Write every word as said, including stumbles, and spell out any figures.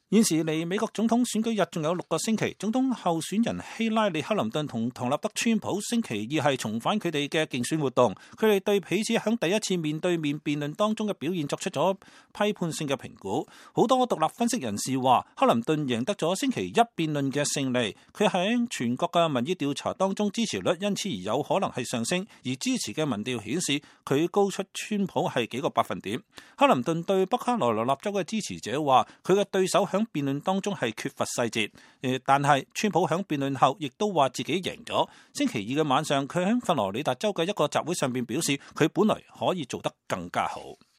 現時離美國總統選舉日仲有六個星期，總統候選人希拉里·克林頓同唐納德·川普星期二係重返佢哋嘅競選活動，佢哋對彼此喺第一次面對面辯論當中嘅表現作出咗批判性嘅評估。好多獨立分析人士話，克林頓贏得咗星期一辯論嘅勝利，佢喺全國嘅民意調查當中支持率因此而有可能係上升，而支持嘅民調顯示佢高出川普係幾個百分點。克林頓對北卡羅來納州嘅支持者話，佢嘅對手喺辯論當中係缺乏細節，誒，但係川普喺辯論後亦都話自己贏咗。星期二嘅晚上，佢喺佛羅里達州嘅一個集會上邊表示，佢本來可以做得更加好。